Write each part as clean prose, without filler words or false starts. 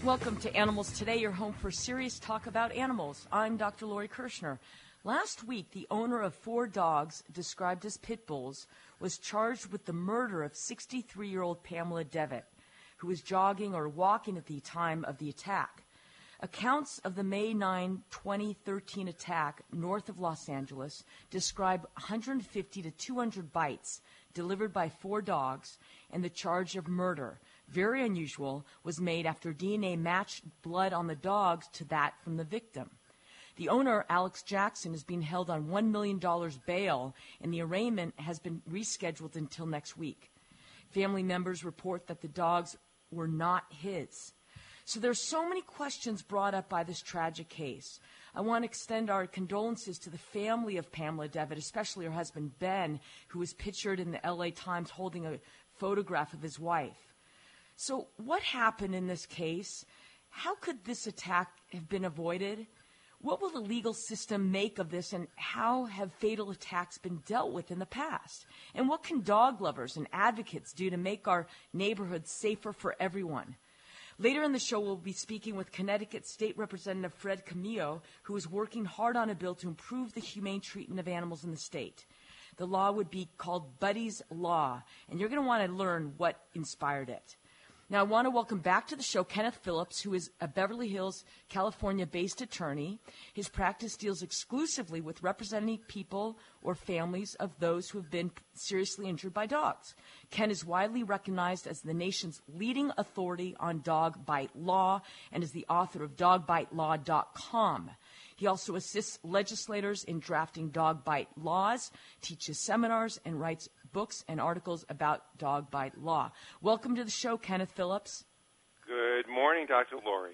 Welcome to Animals Today, your home for serious talk about animals. I'm Dr. Lori Kirshner. Last week, the owner of 4 dogs, described as pit bulls, was charged with the murder of 63-year-old Pamela Devitt, who was jogging or walking at the time of the attack. Accounts of the May 9, 2013 attack north of Los Angeles describe 150 to 200 bites delivered by 4 dogs, and the charge of murder, very unusual, was made after DNA matched blood on the dogs to that from the victim. The owner, Alex Jackson, is being held on $1 million bail, and the arraignment has been rescheduled until next week. Family members report that the dogs were not his. So there's so many questions brought up by this tragic case. I want to extend our condolences to the family of Pamela Devitt, especially her husband, Ben, who was pictured in the LA Times holding a photograph of his wife. So what happened in this case? How could this attack have been avoided? What will the legal system make of this, and how have fatal attacks been dealt with in the past? And what can dog lovers and advocates do to make our neighborhoods safer for everyone? Later in the show, we'll be speaking with Connecticut State Representative Fred Camillo, who is working hard on a bill to improve the humane treatment of animals in the state. The law would be called Buddy's Law, and you're going to want to learn what inspired it. Now, I want to welcome back to the show Kenneth Phillips, who is a Beverly Hills, California-based attorney. His practice deals exclusively with representing people or families of those who have been seriously injured by dogs. Ken is widely recognized as the nation's leading authority on dog bite law and is the author of dogbitelaw.com. He also assists legislators in drafting dog bite laws, teaches seminars, and writes books and articles about dog bite law. Welcome to the show, Kenneth Phillips. Good morning, Dr. Lori.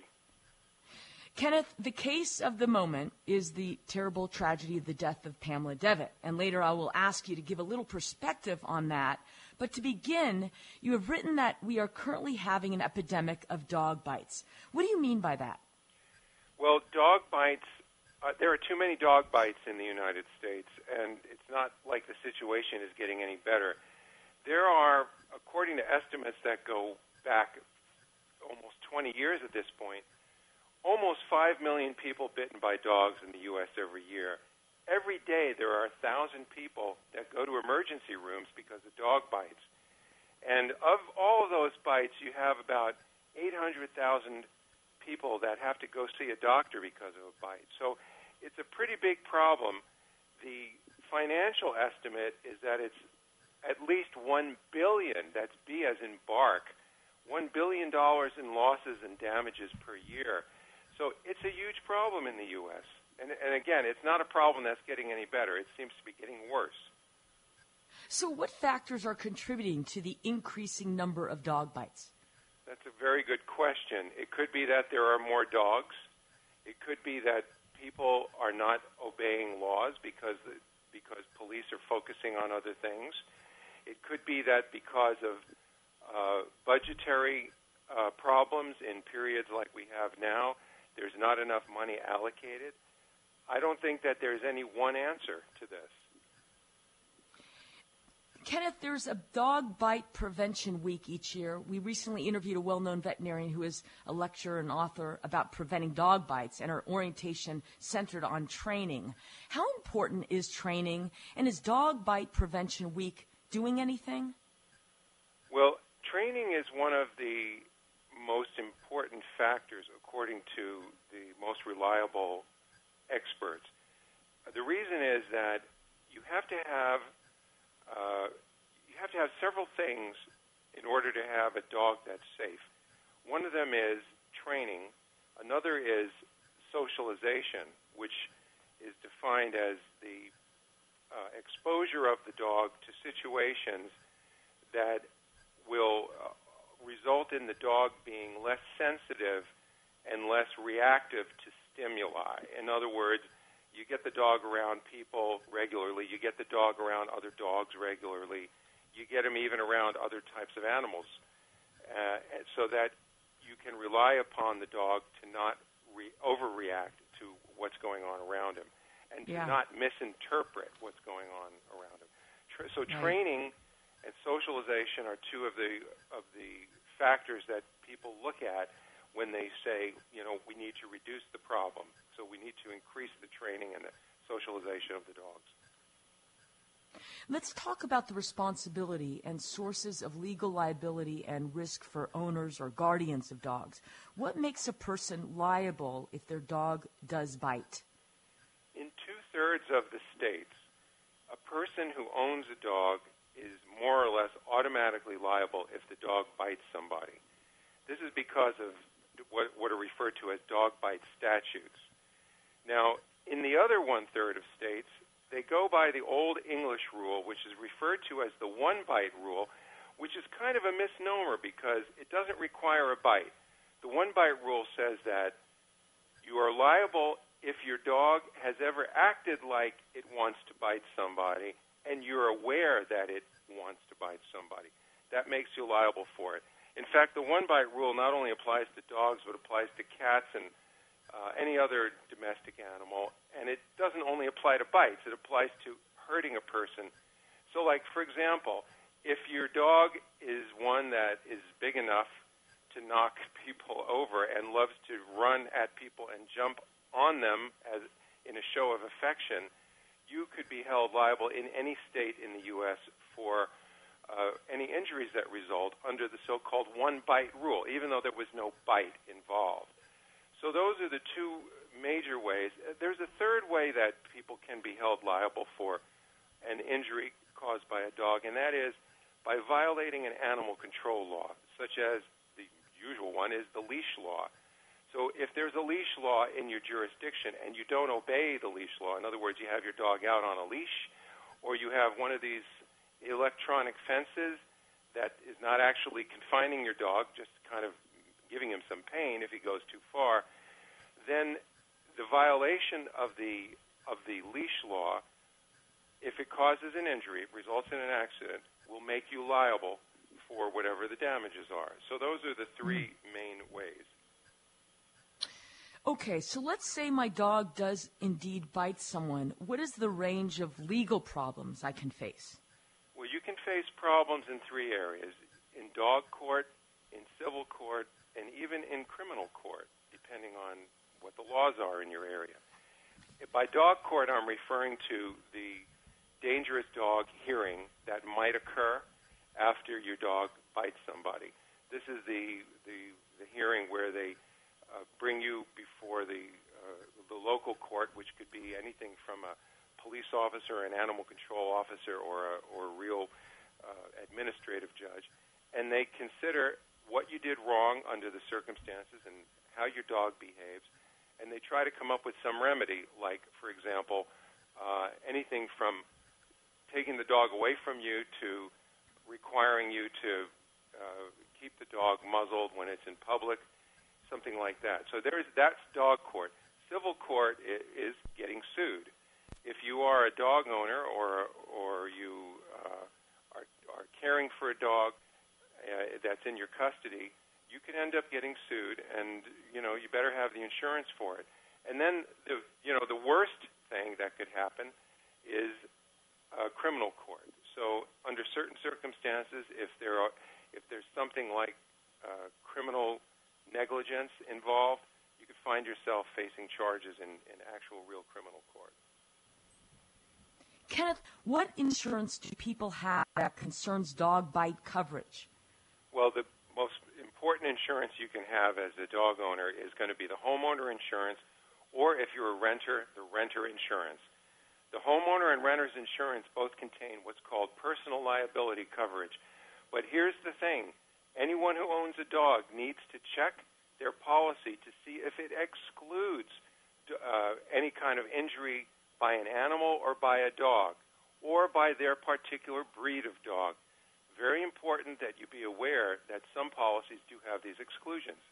Kenneth, the case of the moment is the terrible tragedy of the death of Pamela Devitt, and later I will ask you to give a little perspective on that. But to begin, you have written that we are currently having an epidemic of dog bites. What do you mean by that? Well, dog bites, there are too many dog bites in the United States, and it's not like the situation is getting any better. There are, according to estimates that go back almost 20 years at this point, almost 5 million people bitten by dogs in the U.S. every year. Every day there are 1,000 people that go to emergency rooms because of dog bites. And of all of those bites, you have about 800,000 people that have to go see a doctor because of a bite. So it's a pretty big problem. The financial estimate is that it's at least $1 billion, that's B as in bark, $1 billion in losses and damages per year. So it's a huge problem in the U.S. And again, it's not a problem that's getting any better. It seems to be getting worse. So what factors are contributing to the increasing number of dog bites? That's a very good question. It could be that there are more dogs. It could be that people are not obeying laws because police are focusing on other things. It could be that because of budgetary problems in periods like we have now, there's not enough money allocated. I don't think that there's any one answer to this. Kenneth, there's a dog bite prevention week each year. We recently interviewed a well-known veterinarian who is a lecturer and author about preventing dog bites, and her orientation centered on training. How important is training, and is Dog Bite Prevention Week doing anything? Well, training is one of the most important factors according to the most reliable experts. The reason is that you have to have several things in order to have a dog that's safe. One of them is training. Another is socialization, which is defined as the exposure of the dog to situations that will result in the dog being less sensitive and less reactive to stimuli. In other words, you get the dog around people regularly, you get the dog around other dogs regularly, you get him even around other types of animals, so that you can rely upon the dog to not overreact to what's going on around him and to not misinterpret what's going on around him. So training and socialization are two of the factors that people look at when they they say, we need to reduce the problem. So we need to increase the training and the socialization of the dogs. Let's talk about the responsibility and sources of legal liability and risk for owners or guardians of dogs. What makes a person liable if their dog does bite? In 2/3 of the states, a person who owns a dog is more or less automatically liable if the dog bites somebody. This is because of what are referred to as dog bite statutes. Now, in the other 1/3 of states, they go by the Old English rule, which is referred to as the one-bite rule, which is kind of a misnomer because it doesn't require a bite. The one-bite rule says that you are liable if your dog has ever acted like it wants to bite somebody and you're aware that it wants to bite somebody. That makes you liable for it. In fact, the one-bite rule not only applies to dogs, but applies to cats and any other domestic animal, and it doesn't only apply to bites, it applies to hurting a person. So, like, for example, if your dog is one that is big enough to knock people over and loves to run at people and jump on them as in a show of affection, you could be held liable in any state in the U.S. for any injuries that result under the so-called one-bite rule, even though there was no bite involved. So those are the two major ways. There's a third way that people can be held liable for an injury caused by a dog, and that is by violating an animal control law, such as the usual one is the leash law. So if there's a leash law in your jurisdiction and you don't obey the leash law, in other words, you have your dog out on a leash, or you have one of these electronic fences that is not actually confining your dog, just kind of giving him some pain if he goes too far, then the violation of the leash law, if it causes an injury, results in an accident, will make you liable for whatever the damages are. So those are the three main ways. Okay, so let's say my dog does indeed bite someone. What is the range of legal problems I can face? Well, you can face problems in three areas: in dog court, in civil court, and even in criminal court, depending on what the laws are in your area. By dog court, I'm referring to the dangerous dog hearing that might occur after your dog bites somebody. This is the hearing where they bring you before the local court, which could be anything from a police officer, an animal control officer, or a real administrative judge, and they consider what you did wrong under the circumstances and how your dog behaves, and they try to come up with some remedy, like, for example, anything from taking the dog away from you to requiring you to keep the dog muzzled when it's in public, something like that. So that's dog court. Civil court is getting sued. If you are a dog owner or you are caring for a dog that's in your custody, you could end up getting sued, and you better have the insurance for it. And then the worst thing that could happen is criminal court. So under certain circumstances, if there's something like criminal negligence involved, you could find yourself facing charges in actual real criminal court. Kenneth, what insurance do people have that concerns dog bite coverage? Well, the most important insurance you can have as a dog owner is going to be the homeowner insurance, or if you're a renter, the renter insurance. The homeowner and renter's insurance both contain what's called personal liability coverage. But here's the thing. Anyone who owns a dog needs to check their policy to see if it excludes any kind of injury by an animal or by a dog or by their particular breed of dog. Very important that you be aware that some policies do have these exclusions.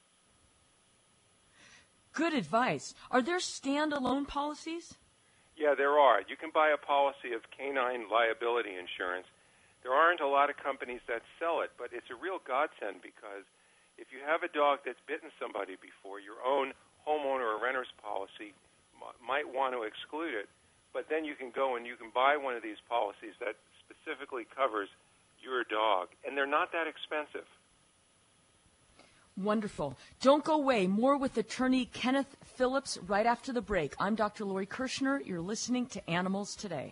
Good advice. Are there standalone policies? Yeah, there are. You can buy a policy of canine liability insurance. There aren't a lot of companies that sell it, but it's a real godsend because if you have a dog that's bitten somebody before, your own homeowner or renter's policy might want to exclude it, but then you can go and you can buy one of these policies that specifically covers your dog, and they're not that expensive. Wonderful. Don't go away. More with attorney Kenneth Phillips right after the break. I'm Dr. Lori Kirshner. You're listening to Animals Today.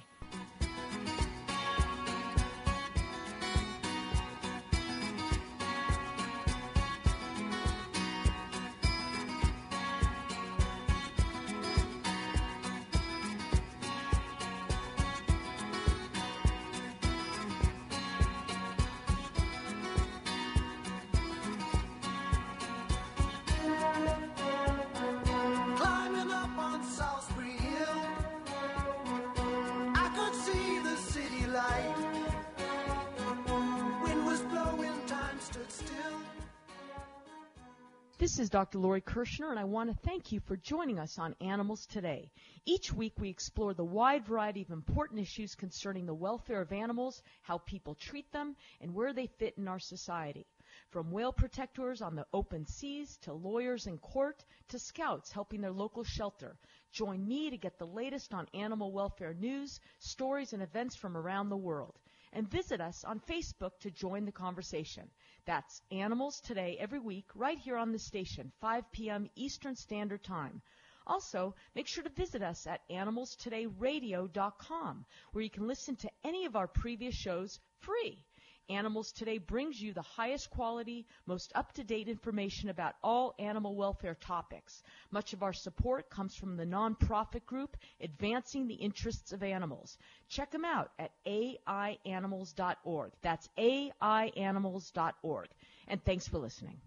This is Dr. Lori Kirshner, and I want to thank you for joining us on Animals Today. Each week we explore the wide variety of important issues concerning the welfare of animals, how people treat them, and where they fit in our society. From whale protectors on the open seas, to lawyers in court, to scouts helping their local shelter. Join me to get the latest on animal welfare news, stories, and events from around the world. And visit us on Facebook to join the conversation. That's Animals Today every week right here on the station, 5 p.m. Eastern Standard Time. Also, make sure to visit us at animalstodayradio.com, where you can listen to any of our previous shows free. Animals Today brings you the highest quality, most up-to-date information about all animal welfare topics. Much of our support comes from the nonprofit group Advancing the Interests of Animals. Check them out at aianimals.org. That's aianimals.org. And thanks for listening.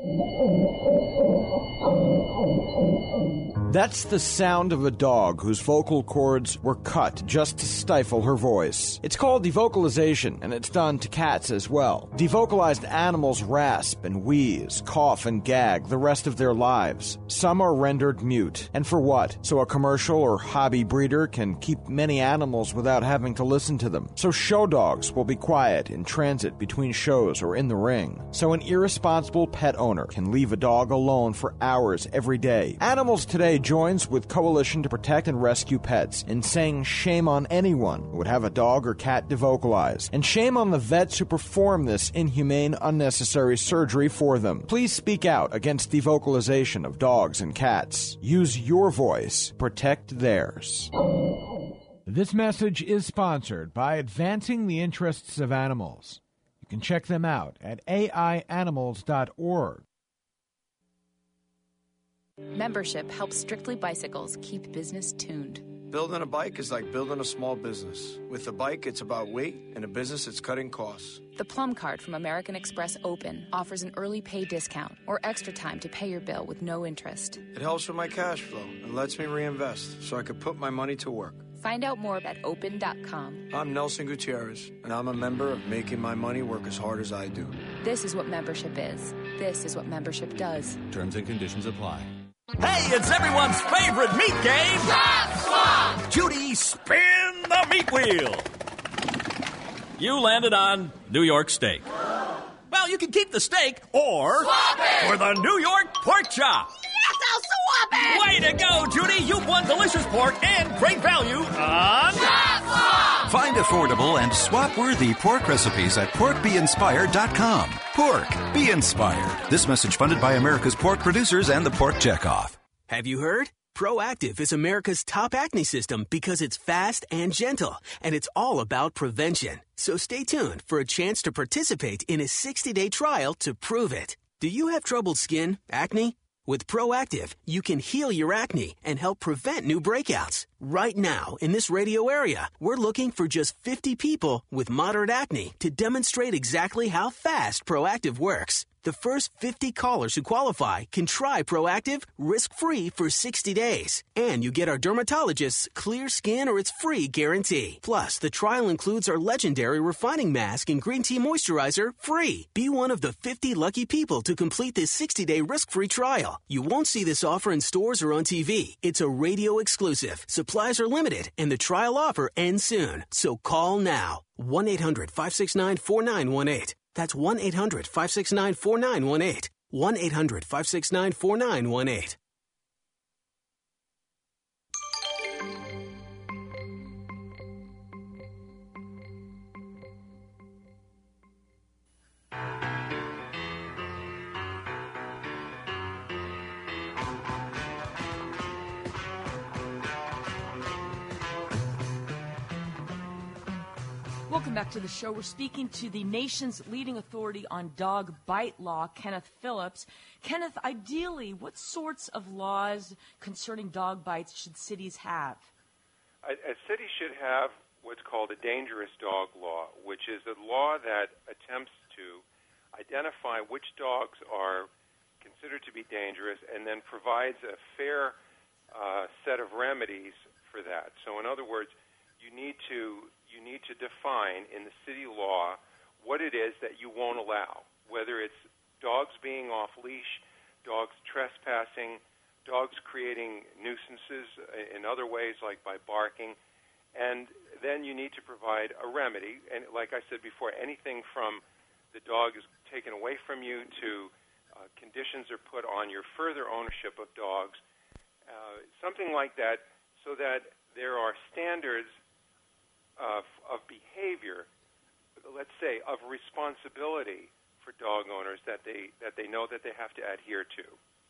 That's the sound of a dog whose vocal cords were cut just to stifle her voice. It's called devocalization, and it's done to cats as well. Devocalized animals rasp and wheeze, cough and gag the rest of their lives. Some are rendered mute. And for what? So a commercial or hobby breeder can keep many animals without having to listen to them. So show dogs will be quiet in transit between shows or in the ring. So an irresponsible pet owner can leave a dog alone for hours every day. Animals Today joins with Coalition to Protect and Rescue Pets in saying shame on anyone who would have a dog or cat devocalized, and shame on the vets who perform this inhumane, unnecessary surgery for them. Please speak out against devocalization of dogs and cats. Use your voice. Protect theirs. This message is sponsored by Advancing the Interests of Animals. You can check them out at aianimals.org. Membership helps Strictly Bicycles keep business tuned. Building a bike is like building a small business. With a bike, it's about weight, and a business, it's cutting costs. The Plum Card from American Express Open offers an early pay discount or extra time to pay your bill with no interest. It helps with my cash flow and lets me reinvest so I could put my money to work. Find out more at open.com. I'm Nelson Gutierrez, and I'm a member of making my money work as hard as I do. This is what membership is. This is what membership does. Terms and conditions apply. Hey, it's everyone's favorite meat game. Chop Swap! Judy, spin the meat wheel. You landed on New York steak. Well, you can keep the steak or swap it for the New York pork chop. Yes, I'll swap it! Way to go, Judy. You've won delicious pork and great value on Chop Swap! Find affordable and swap-worthy pork recipes at porkbeinspired.com. Pork, be inspired. This message funded by America's pork producers and the Pork Checkoff. Have you heard? Proactive is America's top acne system because it's fast and gentle, and it's all about prevention. So stay tuned for a chance to participate in a 60-day trial to prove it. Do you have troubled skin, acne? With Proactive, you can heal your acne and help prevent new breakouts. Right now, in this radio area, we're looking for just 50 people with moderate acne to demonstrate exactly how fast Proactive works. The first 50 callers who qualify can try Proactive risk-free for 60 days. And you get our dermatologist's clear skin or it's free guarantee. Plus, the trial includes our legendary refining mask and green tea moisturizer free. Be one of the 50 lucky people to complete this 60-day risk-free trial. You won't see this offer in stores or on TV. It's a radio exclusive. Supplies are limited, and the trial offer ends soon. So call now. 1-800-569-4918. That's 1-800-569-4918. 1-800-569-4918. Welcome back to the show. We're speaking to the nation's leading authority on dog bite law, Kenneth Phillips. Kenneth, ideally, what sorts of laws concerning dog bites should cities have? A city should have what's called a dangerous dog law, which is a law that attempts to identify which dogs are considered to be dangerous and then provides a fair set of remedies for that. So in other words, you need to define in the city law what it is that you won't allow, whether it's dogs being off leash, dogs trespassing, dogs creating nuisances in other ways like by barking, and then you need to provide a remedy. And like I said before, anything from the dog is taken away from you to conditions are put on your further ownership of dogs, something like that, so that there are standards of behavior, let's say, of responsibility for dog owners that they know that they have to adhere to.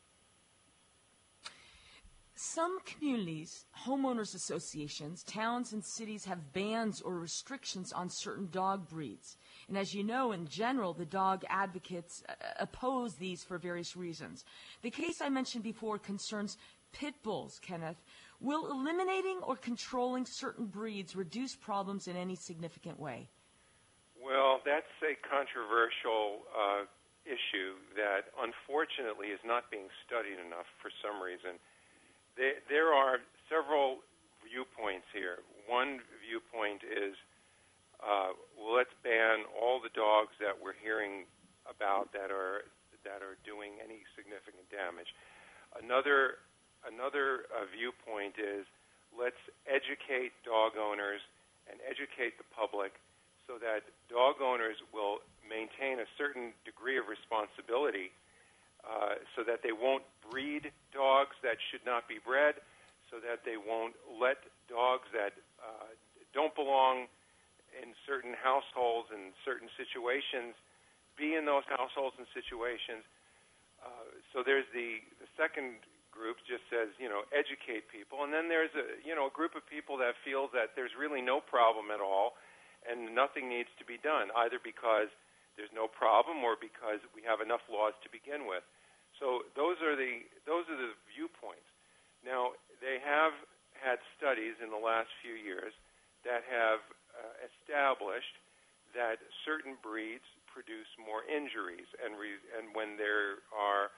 Some communities, homeowners associations, towns and cities have bans or restrictions on certain dog breeds. And as you know, in general, the dog advocates oppose these for various reasons. The case I mentioned before concerns pit bulls, Kenneth. Will eliminating or controlling certain breeds reduce problems in any significant way? Well, that's a controversial issue that unfortunately is not being studied enough for some reason. There are several viewpoints here. One viewpoint is, well, let's ban all the dogs that we're hearing about that are doing any significant damage. Another viewpoint is, let's educate dog owners and educate the public so that dog owners will maintain a certain degree of responsibility so that they won't breed dogs that should not be bred, so that they won't let dogs that don't belong in certain households and certain situations be in those households and situations. So there's the second group just says, educate people. And then there's a group of people that feels that there's really no problem at all and nothing needs to be done, either because there's no problem or because we have enough laws to begin with. So those are the viewpoints. Now, they have had studies in the last few years that have established that certain breeds produce more injuries, and when there are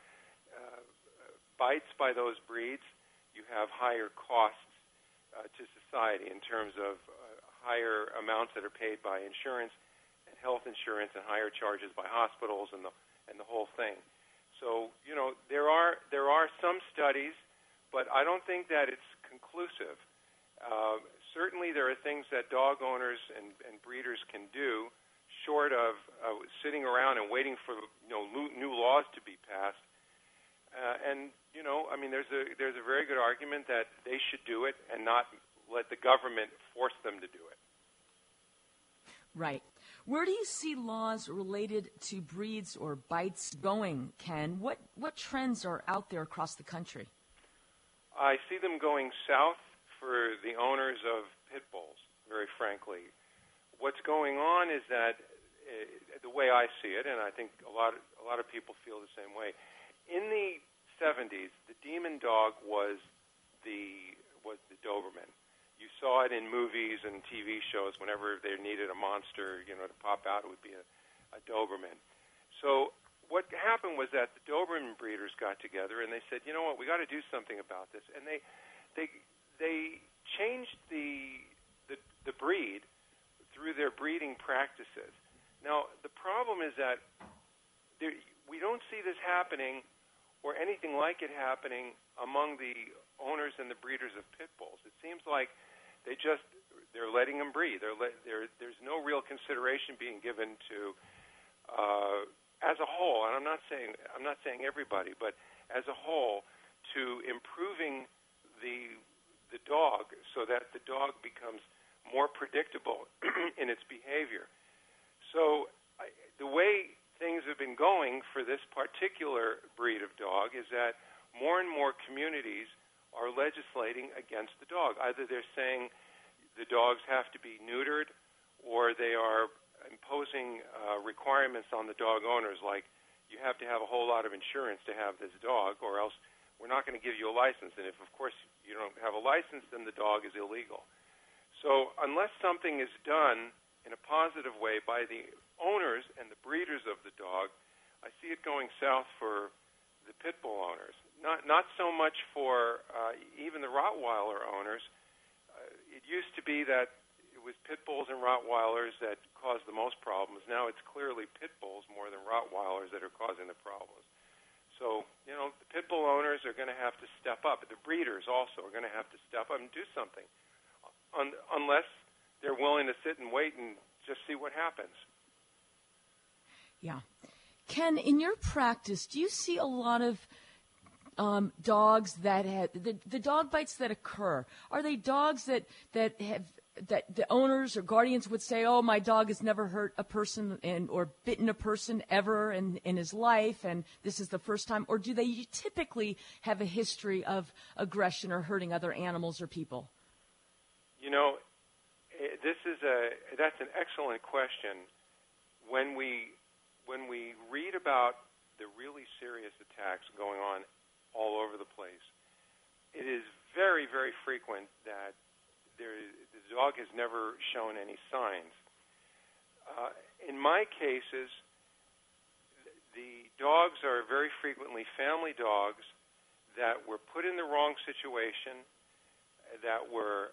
bites by those breeds, you have higher costs to society in terms of higher amounts that are paid by insurance and health insurance and higher charges by hospitals and the whole thing. So, there are some studies, but I don't think that it's conclusive. Certainly there are things that dog owners and breeders can do short of sitting around and waiting for new laws to be passed. There's a very good argument that they should do it and not let the government force them to do it. Right. Where do you see laws related to breeds or bites going, Ken? What trends are out there across the country? I see them going south for the owners of pit bulls, very frankly. What's going on is that, the way I see it, and I think a lot of people feel the same way, in the 70s, the demon dog was the Doberman. You saw it in movies and TV shows. Whenever they needed a monster, to pop out, it would be a Doberman. So what happened was that the Doberman breeders got together and they said, you know what, we got to do something about this. And they changed the breed through their breeding practices. Now the problem is that we don't see this happening or anything like it happening among the owners and the breeders of pit bulls. It seems like they're letting them breed. There's no real consideration being given to, as a whole, and I'm not saying everybody, but as a whole, to improving the dog so that the dog becomes more predictable in its behavior. So the way things have been going for this particular breed of dog is that more and more communities are legislating against the dog. Either they're saying the dogs have to be neutered, or they are imposing requirements on the dog owners, like you have to have a whole lot of insurance to have this dog, or else we're not going to give you a license. And if, of course, you don't have a license, then the dog is illegal. So unless something is done in a positive way by the owners and the breeders of the dog, I see it going south for the pit bull owners. Not so much for even the Rottweiler owners. It used to be that it was pit bulls and Rottweilers that caused the most problems. Now it's clearly pit bulls more than Rottweilers that are causing the problems. So, the pit bull owners are going to have to step up. The breeders also are going to have to step up and do something, unless they're willing to sit and wait and just see what happens. Yeah. Ken, in your practice, do you see a lot of dogs that have the dog bites that occur? Are they dogs that the owners or guardians would say, "Oh, my dog has never hurt a person or bitten a person ever in his life, and this is the first time"? Or do they typically have a history of aggression or hurting other animals or people? That's an excellent question. When we read about the really serious attacks going on all over the place, it is very, very frequent that the dog has never shown any signs. In my cases, the dogs are very frequently family dogs that were put in the wrong situation, that were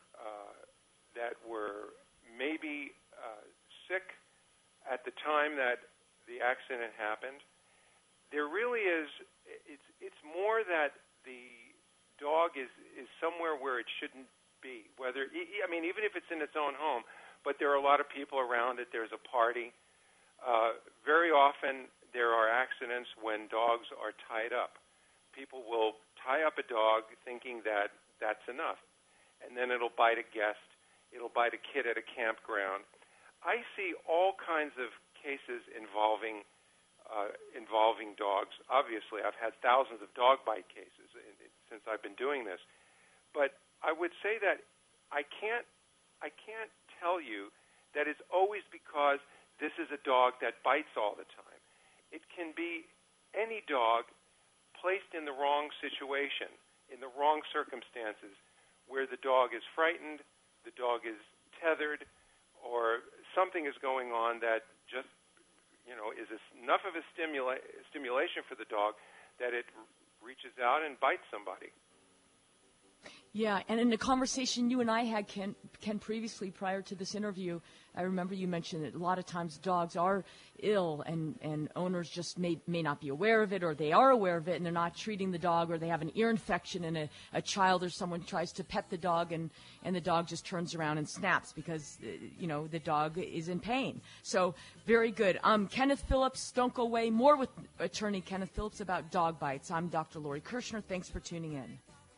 maybe sick at the time that the accident happened. There really is. It's more that the dog is somewhere where it shouldn't be. Even if it's in its own home, but there are a lot of people around it. There's a party. Very often there are accidents when dogs are tied up. People will tie up a dog thinking that that's enough, and then it'll bite a guest. It'll bite a kid at a campground. I see all kinds of cases involving dogs. Obviously, I've had thousands of dog bite cases since I've been doing this. But I would say that I can't tell you that it's always because this is a dog that bites all the time. It can be any dog placed in the wrong situation, in the wrong circumstances, where the dog is frightened, the dog is tethered, or something is going on that just, is enough of a stimulation for the dog that it reaches out and bites somebody. Yeah, and in the conversation you and I had, Ken, previously prior to this interview, I remember you mentioned that a lot of times dogs are ill and owners just may not be aware of it, or they are aware of it and they're not treating the dog, or they have an ear infection and a child or someone tries to pet the dog and the dog just turns around and snaps because, the dog is in pain. So very good. Kenneth Phillips, don't go away. More with attorney Kenneth Phillips about dog bites. I'm Dr. Lori Kirshner. Thanks for tuning in.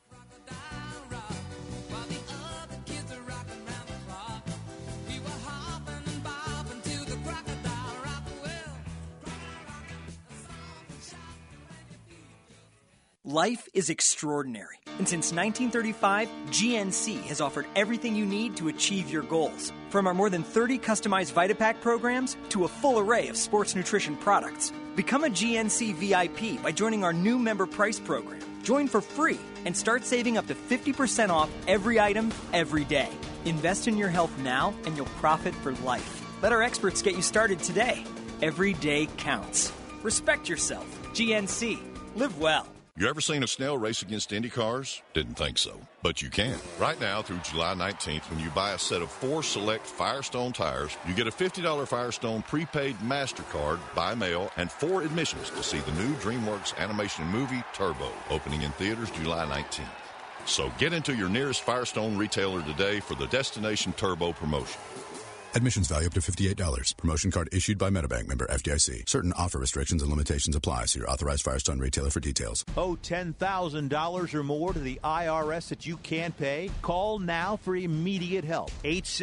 Life is extraordinary, and since 1935, GNC has offered everything you need to achieve your goals. From our more than 30 customized VitaPack programs to a full array of sports nutrition products. Become a GNC VIP by joining our new member price program. Join for free and start saving up to 50% off every item, every day. Invest in your health now, and you'll profit for life. Let our experts get you started today. Every day counts. Respect yourself. GNC. Live well. You ever seen a snail race against Indy cars? Didn't think so. But you can. Right now through July 19th, when you buy a set of 4 select Firestone tires, you get a $50 Firestone prepaid MasterCard by mail and 4 admissions to see the new DreamWorks animation movie Turbo, opening in theaters July 19th. So get into your nearest Firestone retailer today for the Destination Turbo promotion. Admissions value up to $58. Promotion card issued by Metabank, member FDIC. Certain offer restrictions and limitations apply. See your authorized Firestone retailer for details. Owe $10,000 or more to the IRS that you can't pay? Call now for immediate help.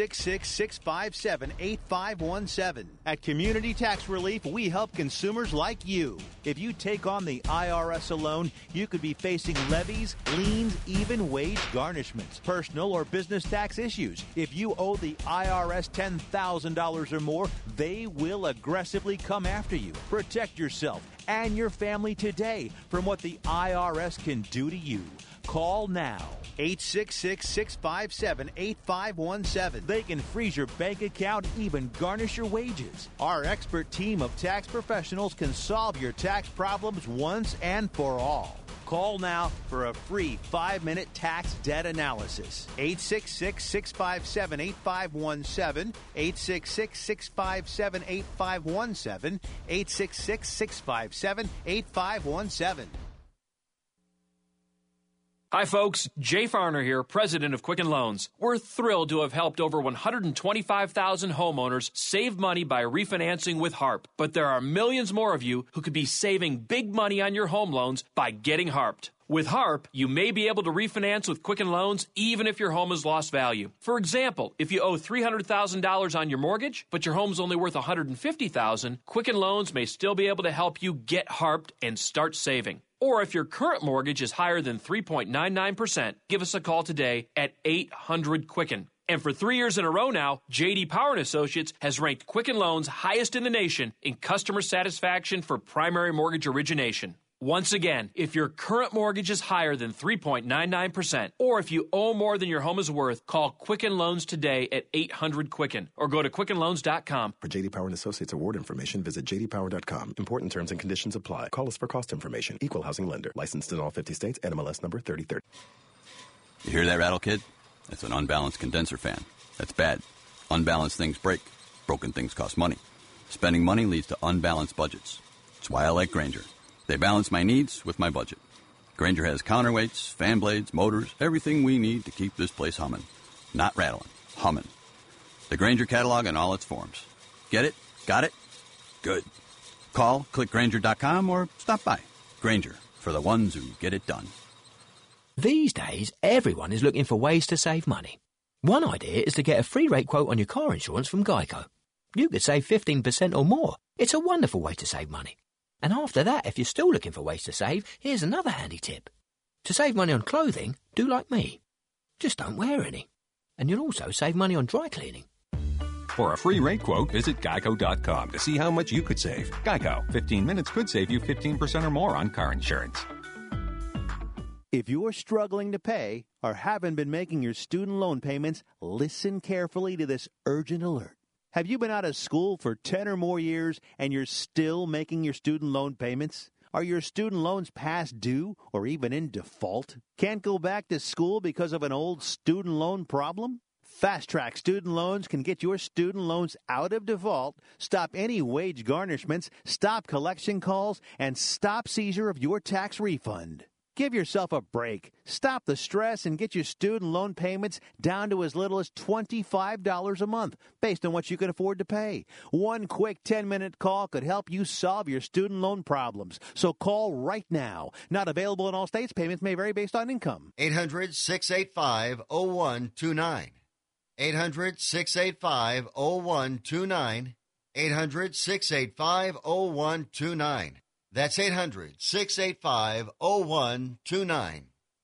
866-657-8517. At Community Tax Relief, we help consumers like you. If you take on the IRS alone, you could be facing levies, liens, even wage garnishments, personal or business tax issues. If you owe the IRS $10,000 $1,000 or more, they will aggressively come after you. Protect yourself and your family today from what the IRS can do to you. Call now. 866-657-8517. They can freeze your bank account, even garnish your wages. Our expert team of tax professionals can solve your tax problems once and for all. Call now for a free 5-minute tax debt analysis. 866-657-8517. 866-657-8517. 866-657-8517. Hi, folks. Jay Farner here, president of Quicken Loans. We're thrilled to have helped over 125,000 homeowners save money by refinancing with HARP. But there are millions more of you who could be saving big money on your home loans by getting HARPed. With HARP, you may be able to refinance with Quicken Loans even if your home has lost value. For example, if you owe $300,000 on your mortgage, but your home's only worth $150,000, Quicken Loans may still be able to help you get HARPed and start saving. Or if your current mortgage is higher than 3.99%, give us a call today at 800-QUICKEN. And for 3 years in a row now, J.D. Power & Associates has ranked Quicken Loans highest in the nation in customer satisfaction for primary mortgage origination. Once again, if your current mortgage is higher than 3.99%, or if you owe more than your home is worth, call Quicken Loans today at 800-QUICKEN or go to QuickenLoans.com. For J.D. Power & Associates award information, visit jdpower.com. Important terms and conditions apply. Call us for cost information. Equal housing lender. Licensed in all 50 states. NMLS number 3030. You hear that rattle, kid? That's an unbalanced condenser fan. That's bad. Unbalanced things break. Broken things cost money. Spending money leads to unbalanced budgets. That's why I like Grainger. They balance my needs with my budget. Grainger has counterweights, fan blades, motors, everything we need to keep this place humming. Not rattling, humming. The Grainger catalog in all its forms. Get it? Got it? Good. Call, click Grainger.com, or stop by. Grainger, for the ones who get it done. These days, everyone is looking for ways to save money. One idea is to get a free rate quote on your car insurance from Geico. You could save 15% or more. It's a wonderful way to save money. And after that, if you're still looking for ways to save, here's another handy tip. To save money on clothing, do like me. Just don't wear any. And you'll also save money on dry cleaning. For a free rate quote, visit geico.com to see how much you could save. Geico. 15 minutes could save you 15% or more on car insurance. If you're struggling to pay or haven't been making your student loan payments, listen carefully to this urgent alert. Have you been out of school for 10 or more years and you're still making your student loan payments? Are your student loans past due or even in default? Can't go back to school because of an old student loan problem? Fast Track Student Loans can get your student loans out of default, stop any wage garnishments, stop collection calls, and stop seizure of your tax refund. Give yourself a break. Stop the stress and get your student loan payments down to as little as $25 a month, based on what you can afford to pay. One quick 10-minute call could help you solve your student loan problems. So call right now. Not available in all states. Payments may vary based on income. 800-685-0129. 800-685-0129. 800-685-0129. That's 800-685-0129.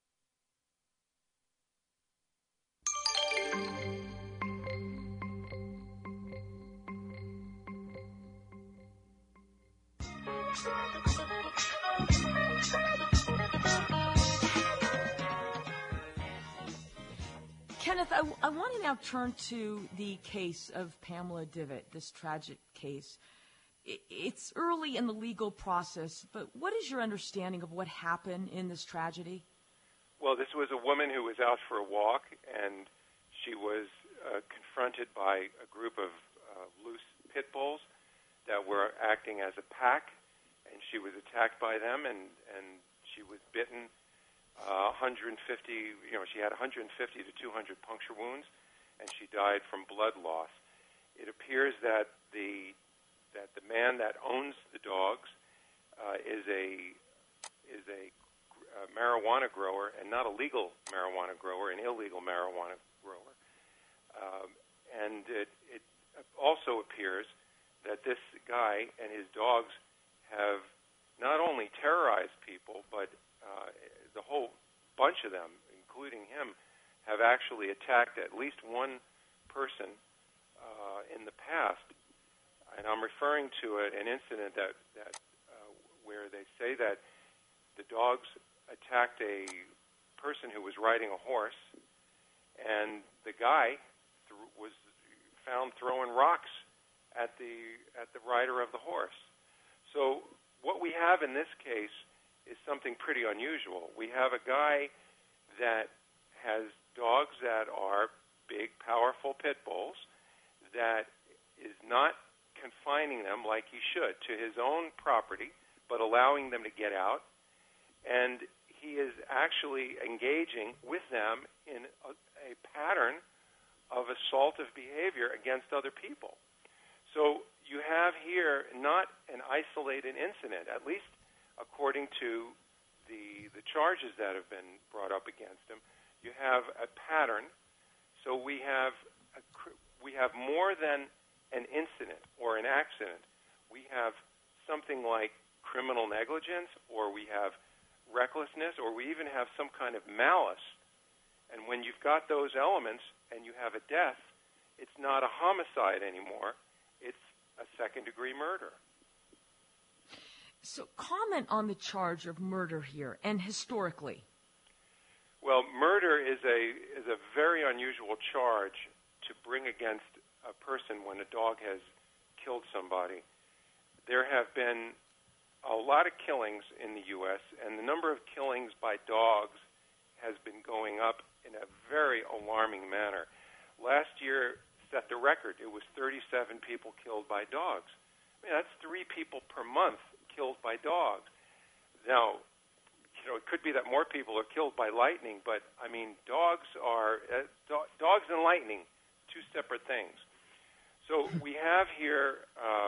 Kenneth, I want to now turn to the case of Pamela Divot, this tragic case. It's early in the legal process, but what is your understanding of what happened in this tragedy? Well, this was a woman who was out for a walk, and she was confronted by a group of loose pit bulls that were acting as a pack, and she was attacked by them, and she was bitten 150, she had 150 to 200 puncture wounds, and she died from blood loss. It appears that the man that owns the dogs is a marijuana grower, and not a legal marijuana grower, an illegal marijuana grower. And it also appears that this guy and his dogs have not only terrorized people, but the whole bunch of them, including him, have actually attacked at least one person in the past, and I'm referring to an incident that where they say that the dogs attacked a person who was riding a horse, and the guy was found throwing rocks at the rider of the horse. So what we have in this case is something pretty unusual. We have a guy that has dogs that are big, powerful pit bulls that is not confining them like he should to his own property, but allowing them to get out. And he is actually engaging with them in a pattern of assaultive behavior against other people. So you have here not an isolated incident, at least according to the charges that have been brought up against him. You have a pattern. So we have more than an incident or an accident. We have something like criminal negligence, or we have recklessness, or we even have some kind of malice. And when you've got those elements and you have a death, it's not a homicide anymore. It's a second-degree murder. So comment on the charge of murder here and historically. Well, murder is a very unusual charge to bring against a person when a dog has killed somebody. There have been a lot of killings in the U.S., and the number of killings by dogs has been going up in a very alarming manner. Last year set the record. It was 37 people killed by dogs. I mean, that's 3 people per month killed by dogs. Now, it could be that more people are killed by lightning, but, I mean, dogs and lightning, 2 separate things. So we have here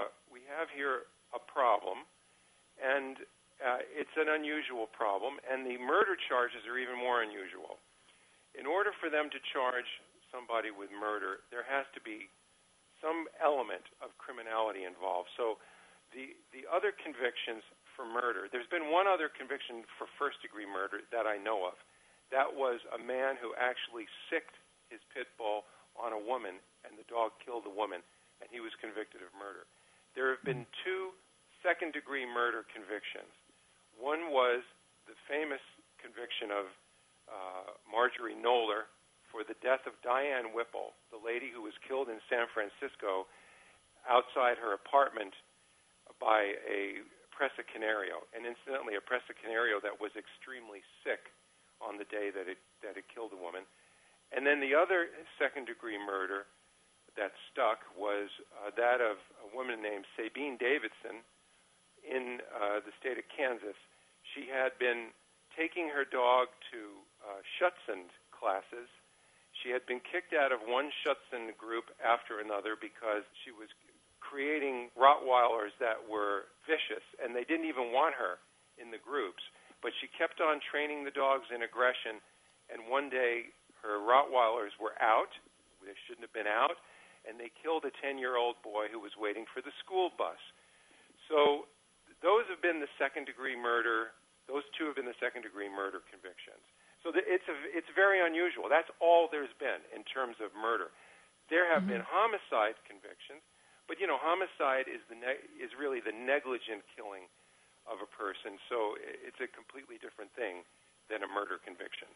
a problem, and it's an unusual problem, and the murder charges are even more unusual. In order for them to charge somebody with murder, there has to be some element of criminality involved. So the other convictions for murder, there's been one other conviction for first-degree murder that I know of. That was a man who actually sicked his pit bull on a woman, and the dog killed the woman, and he was convicted of murder. There have been 2 second-degree murder convictions. One was the famous conviction of Marjorie Knoller for the death of Diane Whipple, the lady who was killed in San Francisco outside her apartment by a Presa Canario, and incidentally a Presa Canario that was extremely sick on the day that it killed the woman. And then the other second-degree murder that stuck was that of a woman named Sabine Davidson in the state of Kansas. She had been taking her dog to Schutzhund classes. She had been kicked out of one Schutzhund group after another because she was creating Rottweilers that were vicious, and they didn't even want her in the groups. But she kept on training the dogs in aggression, and one day her Rottweilers were out. They shouldn't have been out, and they killed a 10-year-old boy who was waiting for the school bus. So those have been the second-degree murder. Those 2 have been the second-degree murder convictions. So it's very unusual. That's all there's been in terms of murder. There have been homicide convictions, but homicide is really the negligent killing of a person. So it's a completely different thing than a murder conviction.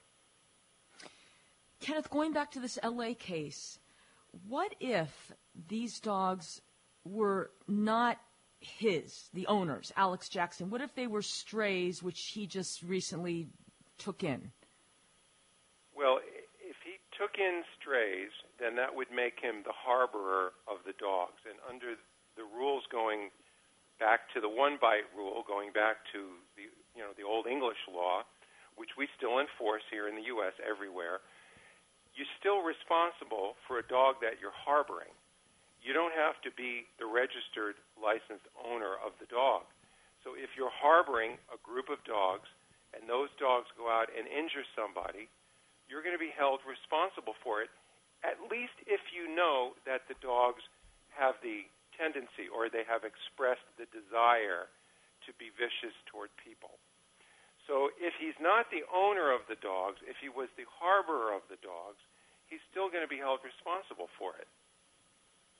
Kenneth, going back to this L.A. case, what if these dogs were not the owners, Alex Jackson? What if they were strays, which he just recently took in? Well, if he took in strays, then that would make him the harborer of the dogs. And under the rules going back to the one-bite rule, going back to the Old English law, which we still enforce here in the U.S. everywhere, you're still responsible for a dog that you're harboring. You don't have to be the registered, licensed owner of the dog. So if you're harboring a group of dogs and those dogs go out and injure somebody, you're going to be held responsible for it, at least if you know that the dogs have the tendency or they have expressed the desire to be vicious toward people. So if he's not the owner of the dogs, if he was the harborer of the dogs, he's still going to be held responsible for it.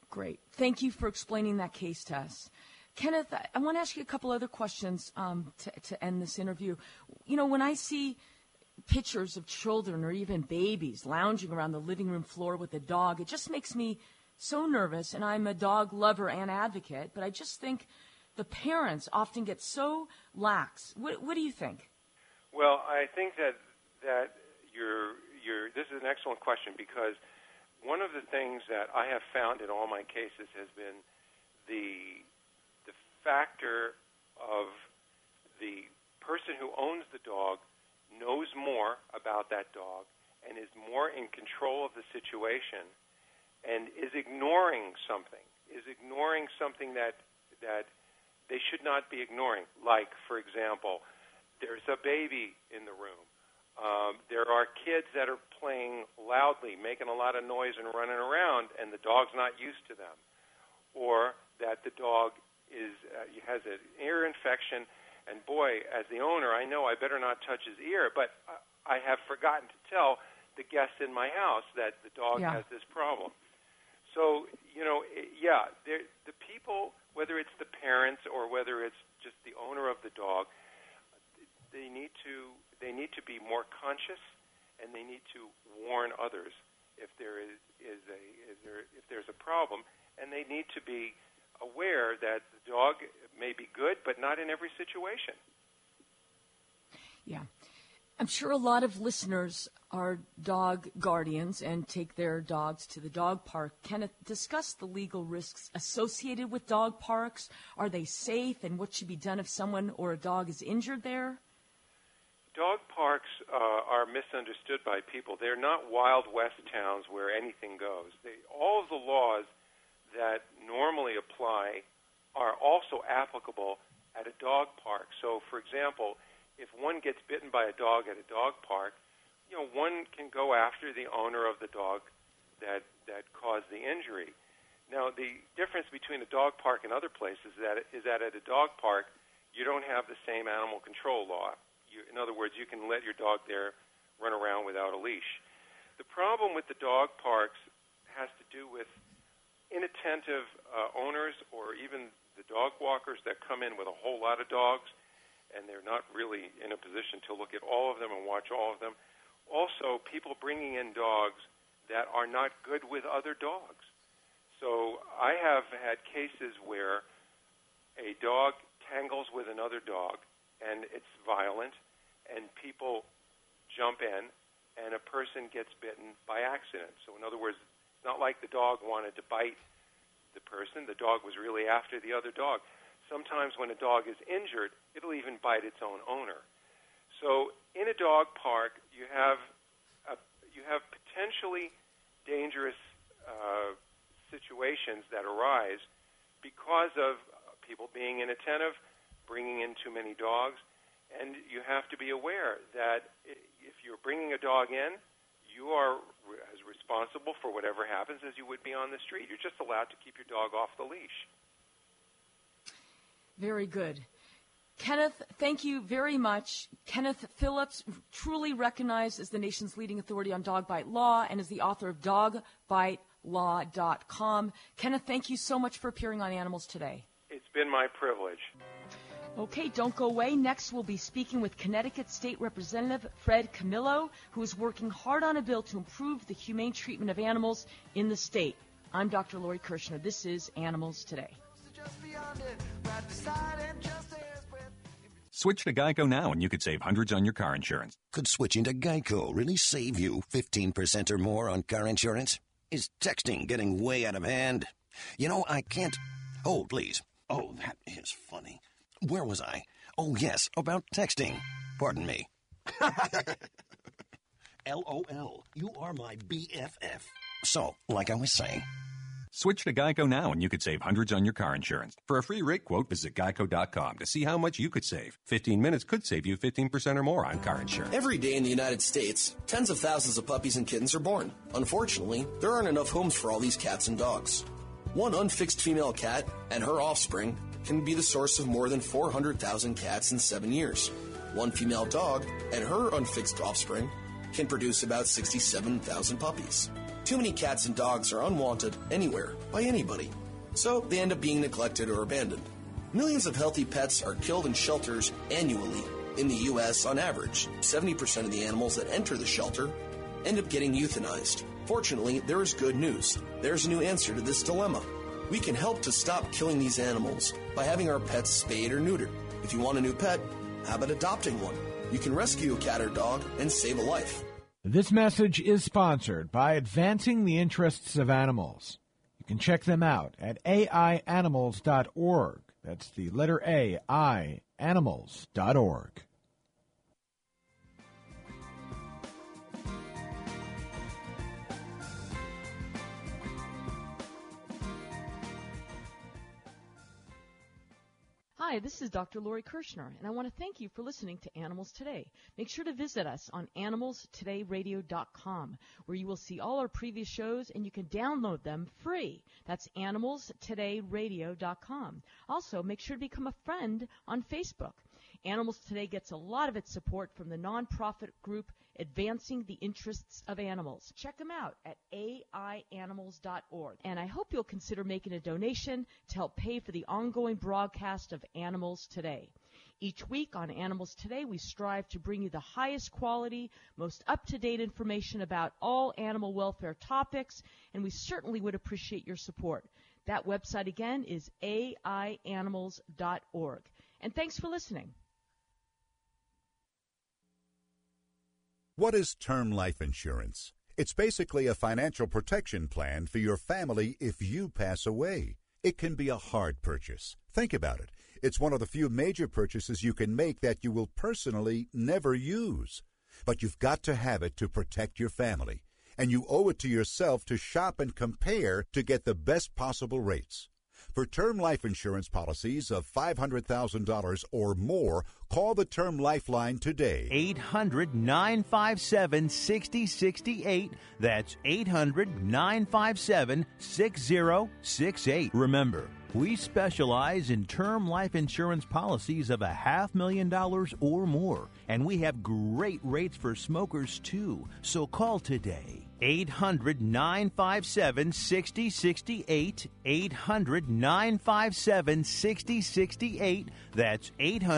Great. Thank you for explaining that case to us. Kenneth, I want to ask you a couple other questions to end this interview. You know, when I see pictures of children or even babies lounging around the living room floor with a dog, it just makes me so nervous, and I'm a dog lover and advocate, but I just think the parents often get so lax. What do you think? Well, I think that this is an excellent question, because one of the things that I have found in all my cases has been the factor of the person who owns the dog knows more about that dog and is more in control of the situation and is ignoring something that they should not be ignoring. Like, for example, there's a baby in the room. There are kids that are playing loudly, making a lot of noise and running around, and the dog's not used to them. Or that the dog has an ear infection, and boy, as the owner, I know I better not touch his ear, but I have forgotten to tell the guests in my house that the dog has this problem. So, the people, whether it's the parents or whether it's just the owner of the dog, they need to be more conscious, and they need to warn others if there's a problem, and they need to be aware that the dog may be good, but not in every situation. Yeah. I'm sure a lot of listeners are dog guardians and take their dogs to the dog park. Kenneth, discuss the legal risks associated with dog parks. Are they safe, and what should be done if someone or a dog is injured there? Dog parks are misunderstood by people. They're not Wild West towns where anything goes. All of the laws that normally apply are also applicable at a dog park. So, for example, if one gets bitten by a dog at a dog park, one can go after the owner of the dog that caused the injury. Now, the difference between a dog park and other places is that at a dog park, you don't have the same animal control law. In other words, you can let your dog there run around without a leash. The problem with the dog parks has to do with inattentive owners, or even the dog walkers that come in with a whole lot of dogs, and they're not really in a position to look at all of them and watch all of them. Also, people bringing in dogs that are not good with other dogs. So I have had cases where a dog tangles with another dog, and it's violent, and people jump in, and a person gets bitten by accident. So in other words, it's not like the dog wanted to bite the person. The dog was really after the other dog. Sometimes when a dog is injured, it'll even bite its own owner. So in a dog park, you have potentially dangerous situations that arise because of people being inattentive, bringing in too many dogs, and you have to be aware that if you're bringing a dog in, you are as responsible for whatever happens as you would be on the street. You're just allowed to keep your dog off the leash. Very good. Kenneth, thank you very much. Kenneth Phillips, truly recognized as the nation's leading authority on dog bite law and is the author of dogbitelaw.com. Kenneth, thank you so much for appearing on Animals Today. It's been my privilege. Okay, don't go away. Next, we'll be speaking with Connecticut State Representative Fred Camillo, who is working hard on a bill to improve the humane treatment of animals in the state. I'm Dr. Lori Kirshner. This is Animals Today. Switch to Geico now and you could save hundreds on your car insurance. Could switching to Geico really save you 15% or more on car insurance? Is texting getting way out of hand? I can't... Hold, please. Oh, that is funny. Where was I? Oh, yes, about texting. Pardon me. LOL, you are my BFF. So, like I was saying... Switch to Geico now and you could save hundreds on your car insurance. For a free rate quote, visit geico.com to see how much you could save. 15 minutes could save you 15% or more on car insurance. Every day in the United States, tens of thousands of puppies and kittens are born. Unfortunately, there aren't enough homes for all these cats and dogs. One unfixed female cat and her offspring can be the source of more than 400,000 cats in 7 years. One female dog and her unfixed offspring can produce about 67,000 puppies. Too many cats and dogs are unwanted anywhere by anybody, so they end up being neglected or abandoned. Millions of healthy pets are killed in shelters annually. In the U.S., on average, 70% of the animals that enter the shelter end up getting euthanized. Fortunately, there is good news. There's a new answer to this dilemma. We can help to stop killing these animals by having our pets spayed or neutered. If you want a new pet, how about adopting one? You can rescue a cat or dog and save a life. This message is sponsored by Advancing the Interests of Animals. You can check them out at aianimals.org. That's the letter A, I, animals.org. Hi, this is Dr. Lori Kirshner, and I want to thank you for listening to Animals Today. Make sure to visit us on animalstodayradio.com, where you will see all our previous shows, and you can download them free. That's animalstodayradio.com. Also, make sure to become a friend on Facebook. Animals Today gets a lot of its support from the nonprofit group Advancing the Interests of Animals. Check them out at aianimals.org. And I hope you'll consider making a donation to help pay for the ongoing broadcast of Animals Today. Each week on Animals Today, we strive to bring you the highest quality, most up-to-date information about all animal welfare topics, and we certainly would appreciate your support. That website again is aianimals.org. And thanks for listening. What is term life insurance? It's basically a financial protection plan for your family if you pass away. It can be a hard purchase. Think about it. It's one of the few major purchases you can make that you will personally never use. But you've got to have it to protect your family. And you owe it to yourself to shop and compare to get the best possible rates. For term life insurance policies of $500,000 or more, call the Term Lifeline today. 800-957-6068. That's 800-957-6068. Remember, we specialize in term life insurance policies of $500,000 or more, and we have great rates for smokers, too. So call today. 800-957-6068. 800-957-6068. That's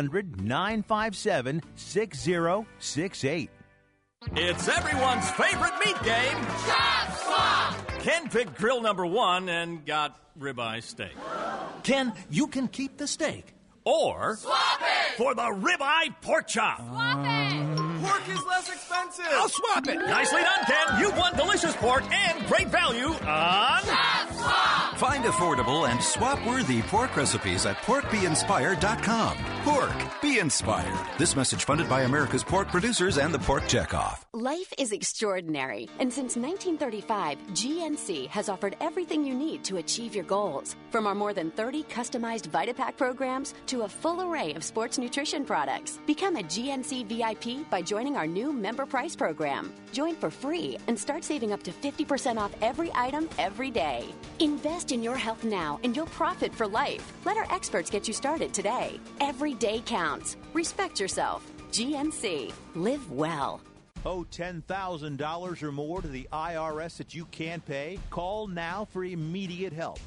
800-957-6068. It's everyone's favorite meat game. Chop Swap! Ken picked grill number 1 and got ribeye steak. Ken, you can keep the steak. Or swap it for the ribeye pork chop. Swap it! Pork is less expensive. I'll swap it. Nicely done, Ken. You won delicious pork and great value on Chop Swap! Find affordable and swap-worthy pork recipes at porkbeinspired.com. Pork, be inspired. This message funded by America's pork producers and the Pork Checkoff. Life is extraordinary, and since 1935, GNC has offered everything you need to achieve your goals. From our more than 30 customized VitaPack programs to a full array of sports nutrition products. Become a GNC VIP by joining our new Member Price program. Join for free and start saving up to 50% off every item every day. Invest in your health now and you'll profit for life. Let our experts get you started today. Every day counts. Respect yourself. GNC. Live well. Owe $10,000 or more to the IRS that you can't pay? Call now for immediate help.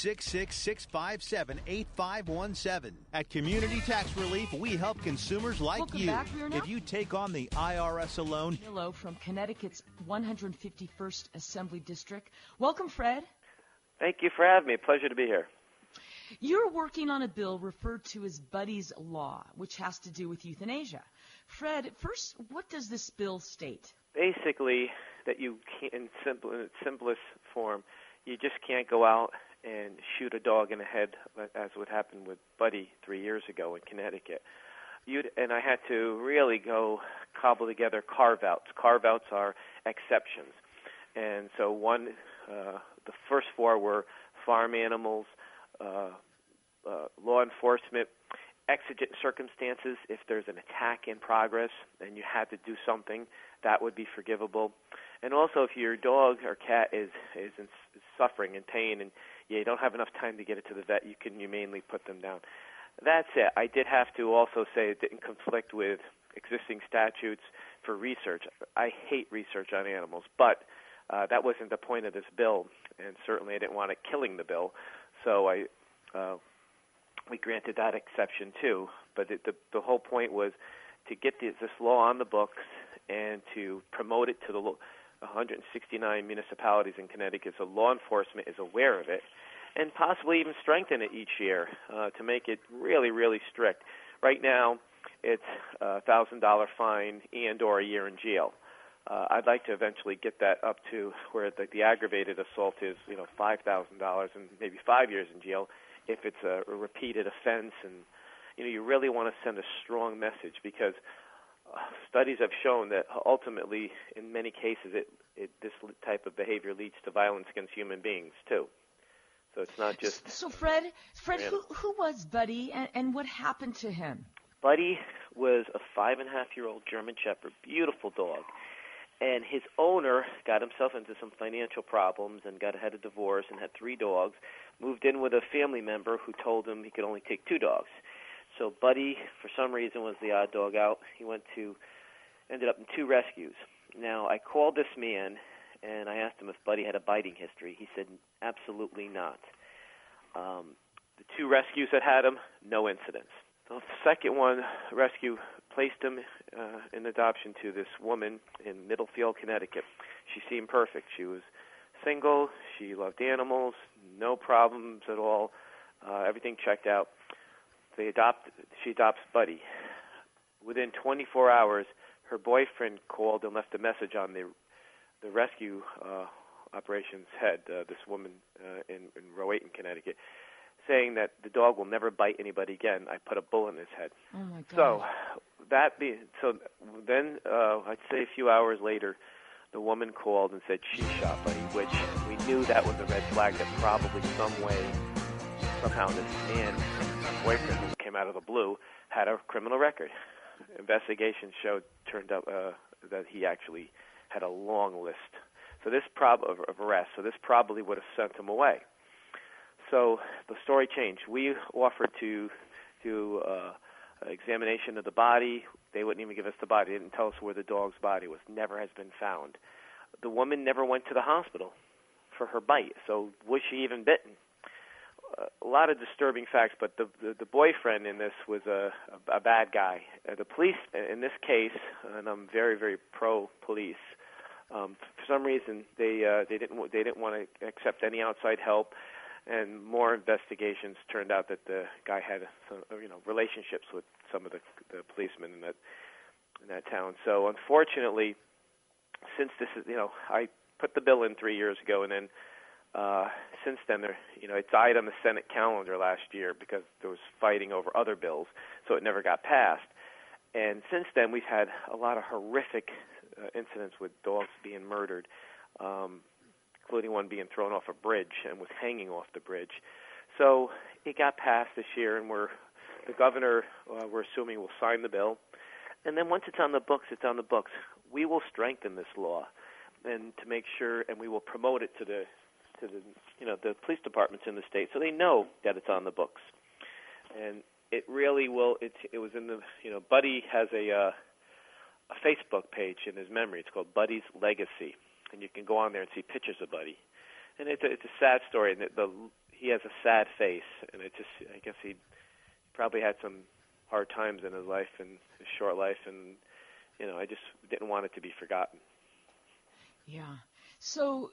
866-657-8517. At Community Tax Relief, we help consumers like Welcome you. back. If you take on the IRS alone... Hello from Connecticut's 151st Assembly District. Welcome, Fred. Thank you for having me. Pleasure to be here. You're working on a bill referred to as Buddy's Law, which has to do with euthanasia. Fred, first, what does this bill state? Basically, that you can't, in its simplest form, you just can't go out and shoot a dog in the head, as would happen with Buddy 3 years ago in Connecticut. And I had to really go cobble together carve-outs. Carve-outs are exceptions. And so the first four were farm animals, law enforcement, exigent circumstances. If there's an attack in progress and you had to do something, that would be forgivable. And also, if your dog or cat is suffering in pain and you don't have enough time to get it to the vet, you can humanely put them down. That's it. I did have to also say it didn't conflict with existing statutes for research. I hate research on animals, but that wasn't the point of this bill, and certainly I didn't want it killing the bill. So we granted that exception too. But the whole point was to get this law on the books and to promote it to the 169 municipalities in Connecticut so law enforcement is aware of it, and possibly even strengthen it each year to make it really, really strict. Right now, it's a $1,000 fine and or a year in jail. I'd like to eventually get that up to where the aggravated assault is, $5,000 and maybe 5 years in jail if it's a repeated offense. And you really want to send a strong message, because studies have shown that ultimately, in many cases, this type of behavior leads to violence against human beings too. So it's not just. So Fred, who was Buddy, and what happened to him? Buddy was a 5.5-year-old German Shepherd, beautiful dog. And his owner got himself into some financial problems and had a divorce and had 3 dogs, moved in with a family member who told him he could only take 2 dogs. So Buddy, for some reason, was the odd dog out. He ended up in 2 rescues. Now, I called this man, and I asked him if Buddy had a biting history. He said absolutely not. The 2 rescues that had him, no incidents. The second rescue placed him in adoption to this woman in Middlefield, Connecticut. She seemed perfect. She was single. She loved animals. No problems at all. Everything checked out. She adopts Buddy. Within 24 hours, her boyfriend called and left a message on the rescue operations head, this woman in Rowayton, Connecticut, saying that the dog will never bite anybody again. I put a bullet in his head. Oh my God. Then I'd say a few hours later, the woman called and said she shot Buddy, which we knew that was a red flag, that probably somehow this man, my boyfriend, who came out of the blue, had a criminal record. Investigation turned up that he actually had a long list. So this of arrests. So this probably would have sent him away. So the story changed. We offered to do examination of the body. They wouldn't even give us the body. They didn't tell us where the dog's body was. Never has been found. The woman never went to the hospital for her bite. So was she even bitten? A lot of disturbing facts, but the boyfriend in this was a bad guy. The police in this case, and I'm very, very pro-police, for some reason they didn't want to accept any outside help, and more investigations turned out that the guy had some relationships with some of the policemen in that town. So unfortunately, since this is I put the bill in 3 years ago, and then since then it died on the Senate calendar last year because there was fighting over other bills, so it never got passed. And since then, we've had a lot of horrific incidents with dogs being murdered, including one being thrown off a bridge and was hanging off the bridge. So it got passed this year, and the governor, we're assuming, will sign the bill. And then once it's on the books, it's on the books. We will strengthen this law, and to make sure, and we will promote it to the police departments in the state, so they know that it's on the books. And it really will. It was in the Buddy has a Facebook page in his memory. It's called Buddy's Legacy, and you can go on there and see pictures of Buddy. And it's a sad story, and he has a sad face, and I guess he probably had some hard times in his life and his short life, and I just didn't want it to be forgotten. Yeah. So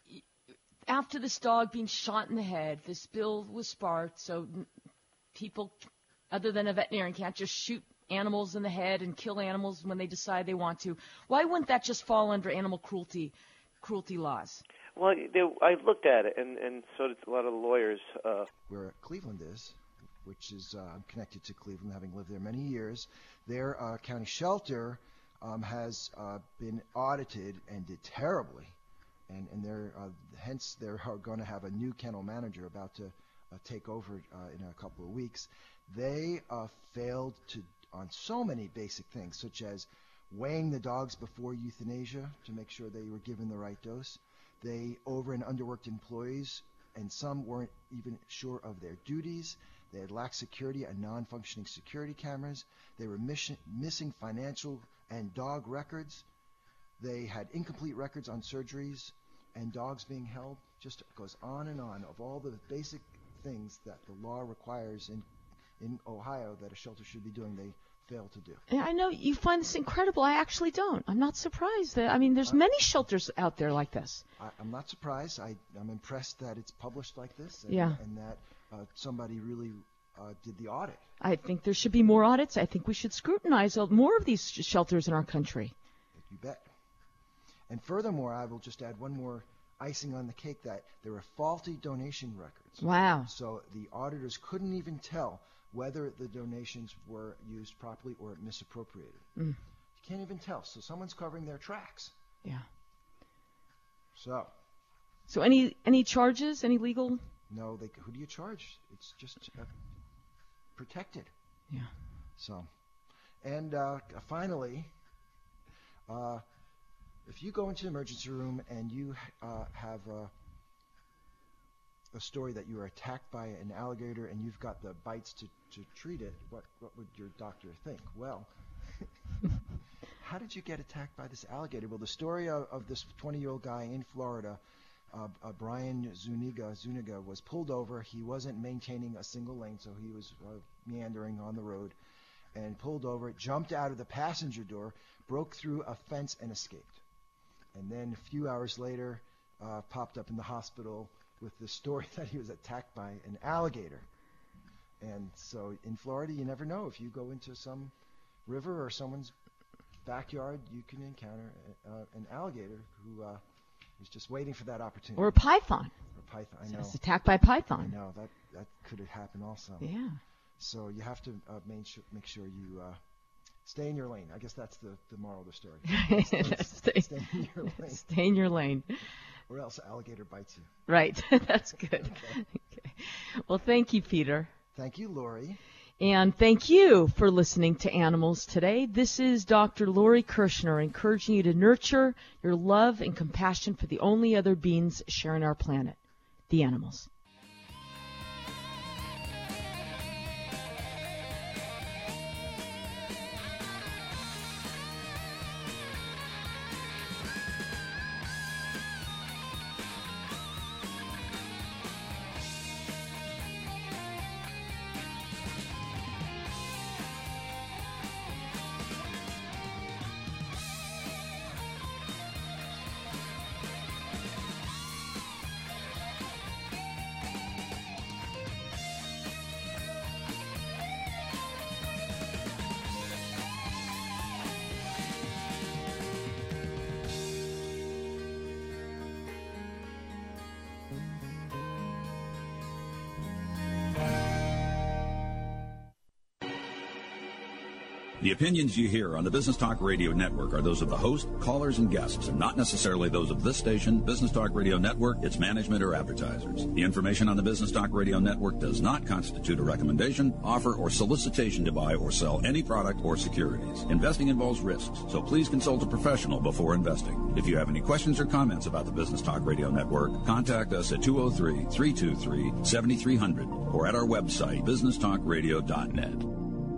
after this dog being shot in the head, this bill was sparked, so people, other than a veterinarian, can't just shoot animals in the head and kill animals when they decide they want to. Why wouldn't that just fall under animal cruelty laws? Well, I looked at it, and so did a lot of the lawyers. Where Cleveland is, which is connected to Cleveland, having lived there many years, their county shelter has been audited and did terribly. And hence they're going to have a new kennel manager about to take over in a couple of weeks. They failed on so many basic things, such as weighing the dogs before euthanasia to make sure they were given the right dose. They over and underworked employees, and some weren't even sure of their duties. They had lax security and non-functioning security cameras. They were missing financial and dog records. They had incomplete records on surgeries. and dogs being held, just goes on and on of all the basic things that the law requires in Ohio that a shelter should be doing. They fail to do. And I know you find this incredible. I actually don't. I'm not surprised. There's many shelters out there like this. I'm not surprised. I'm impressed that it's published like this, and, Yeah. and that somebody really did the audit. I think there should be more audits. I think we should scrutinize more of these shelters in our country. You bet. And furthermore, I will just add one more icing on the cake, that there were faulty donation records. Wow. So the auditors couldn't even tell whether the donations were used properly or misappropriated. Mm. You can't even tell. So someone's covering their tracks. Yeah. So any charges, any legal? No, who do you charge? It's just protected. Yeah. So, and finally, if you go into the emergency room and you have a story that you were attacked by an alligator and you've got the bites to treat it, what would your doctor think? Well, how did you get attacked by this alligator? Well, the story of this 20-year-old guy in Florida, Brian Zuniga was pulled over. He wasn't maintaining a single lane, so he was meandering on the road, and pulled over, jumped out of the passenger door, broke through a fence, and escaped. And then a few hours later, popped up in the hospital with the story that he was attacked by an alligator. And so in Florida, you never know. If you go into some river or someone's backyard, you can encounter an alligator who is just waiting for that opportunity. Or a python. Or a python, I know. It's attacked by a python. I know, that could have happened also. Yeah. So you have to make sure you stay in your lane. I guess that's the moral of the story. Stay in your lane. Stay in your lane. Or else alligator bites you. Right. That's good. Okay. Well, thank you, Peter. Thank you, Lori. And thank you for listening to Animals Today. This is Dr. Lori Kirshner encouraging you to nurture your love and compassion for the only other beings sharing our planet, the animals. The opinions you hear on the Business Talk Radio Network are those of the host, callers, and guests, and not necessarily those of this station, Business Talk Radio Network, its management, or advertisers. The information on the Business Talk Radio Network does not constitute a recommendation, offer, or solicitation to buy or sell any product or securities. Investing involves risks, so please consult a professional before investing. If you have any questions or comments about the Business Talk Radio Network, contact us at 203-323-7300 or at our website, businesstalkradio.net.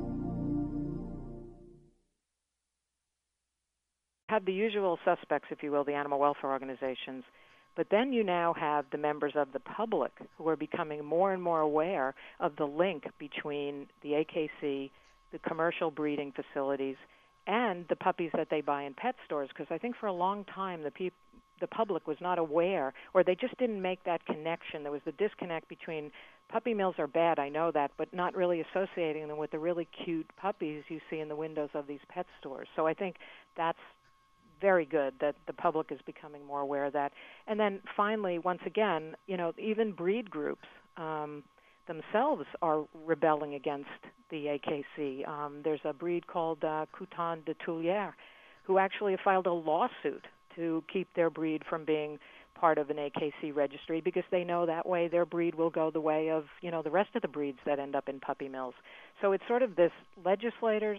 Have the usual suspects, if you will, the animal welfare organizations, but then you now have the members of the public who are becoming more and more aware of the link between the AKC, the commercial breeding facilities, and the puppies that they buy in pet stores, because I think for a long time the public was not aware, or they just didn't make that connection. There was the disconnect between puppy mills are bad, I know that, but not really associating them with the really cute puppies you see in the windows of these pet stores. So I think that's very good that the public is becoming more aware of that. And then finally, once again, even breed groups themselves are rebelling against the AKC. There's a breed called Coutan de Tulière who actually filed a lawsuit to keep their breed from being part of an AKC registry because they know that way their breed will go the way of, the rest of the breeds that end up in puppy mills. So it's sort of this legislators,